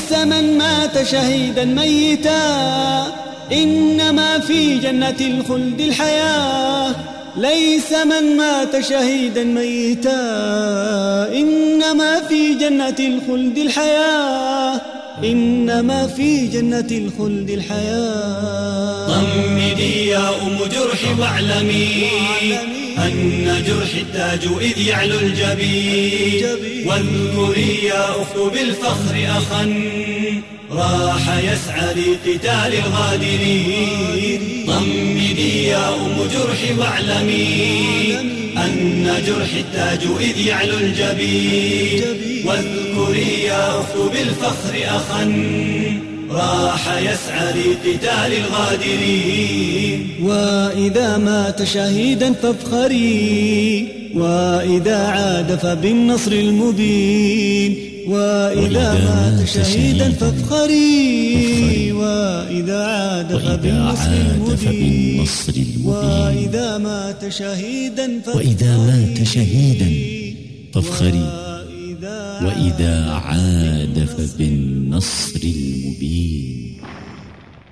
ليس من مات شهيدا ميتا، إنما في جنة الخلد الحياة. ليس من مات شهيدا ميتا، إنما في جنة الخلد الحياة، إنما في جنة الخلد الحياة. ضمدي يا أم جرحي واعلمي أن جرحي التاج إذ يعلو الجبين، واذكري يا أخت بالفخر أخا راح يسعى لقتال الغادرين. ضمدي يا أم جرحي واعلمي أن جرحي التاج إذ يعلو الجبين، واذكري يا أخت بالفخر أخا راح يسعى لقتال الغادرين. وإذا مات شهيدا فافخري، وإذا عاد فبالنصر المبين. وإذا مات شهيدا فافخري، وإذا عاد فبالنصر المبين. وإذا مات شهيدا فافخري، وإذا عاد فبالنصر المبين.